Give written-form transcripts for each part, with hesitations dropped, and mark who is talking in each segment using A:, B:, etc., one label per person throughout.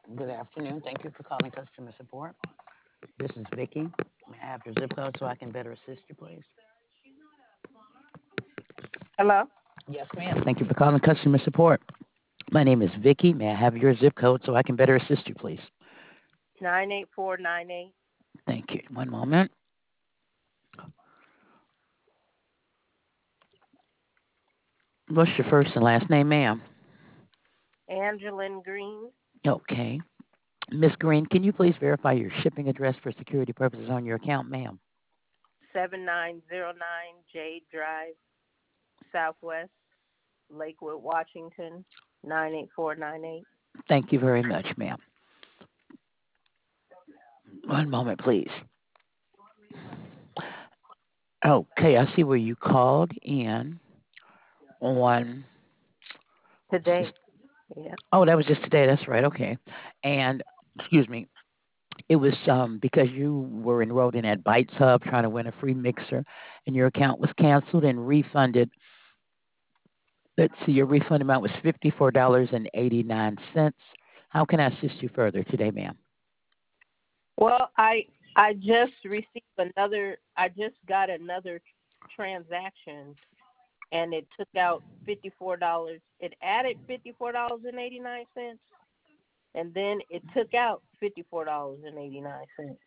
A: Good afternoon. Thank you for calling customer support. This is Vicky. May I have your zip code so I can better assist you, please?
B: Hello?
A: Yes, ma'am. Thank you for calling customer support. My name is Vicky. May I have your zip code so I can better assist you, please?
B: 98498.
A: Thank you. One moment. What's your first and last name, ma'am?
B: Angeline Green.
A: Okay. Miss Green, can you please verify your shipping address for security purposes on your account, ma'am?
B: 7909 Jade Drive, Southwest, Lakewood, Washington, 98498.
A: Thank you very much, ma'am. One moment, please. Okay, I see where you called in on.
B: Today. Yeah.
A: Oh, that was just today. That's right. Okay. And excuse me, it was because you were enrolled in that Bites Hub trying to win a free mixer, and your account was canceled and refunded. Let's see, your refund amount was $54.89. How can I assist you further today, ma'am?
B: Well, I just received another I just got another transaction and it took out $54. It added $54.89 and then it took out $54.89.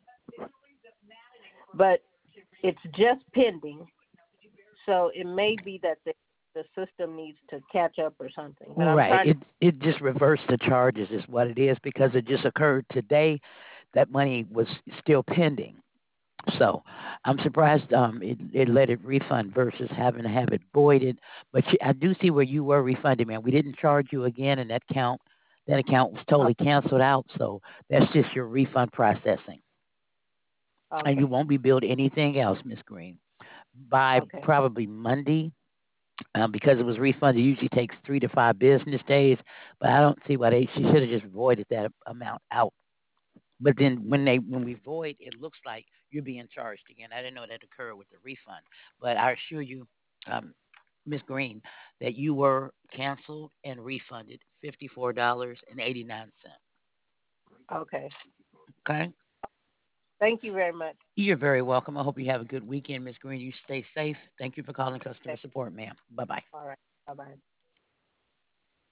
B: But it's just pending. So it may be that the system needs to catch up or something. But I'm
A: Right.
B: trying to.
A: It just reversed the charges is what it is because it just occurred today. That money was still pending. So I'm surprised it let it refund versus having to have it voided. But I do see where you were refunded, man. We didn't charge you again, and that account was
B: Oh,
A: totally canceled out. So that's just your refund processing, and you
B: okay.
A: won't be billed anything else, Miss Green, by
B: Okay.
A: probably Monday. Because it was refunded, it usually takes 3 to 5 business days. But I don't see why she should have just voided that amount out. But then when we void, it looks like you're being charged again. I didn't know that occurred with the refund, but I assure you, um, Miss Green, that you were canceled and refunded $54.89.
B: Okay.
A: Okay,
B: Thank you very much.
A: you're very welcome. I hope you have a good weekend, Miss Green. You stay safe. Thank you for calling customer
B: Okay.
A: support, ma'am. Bye bye.
B: All right. Bye bye.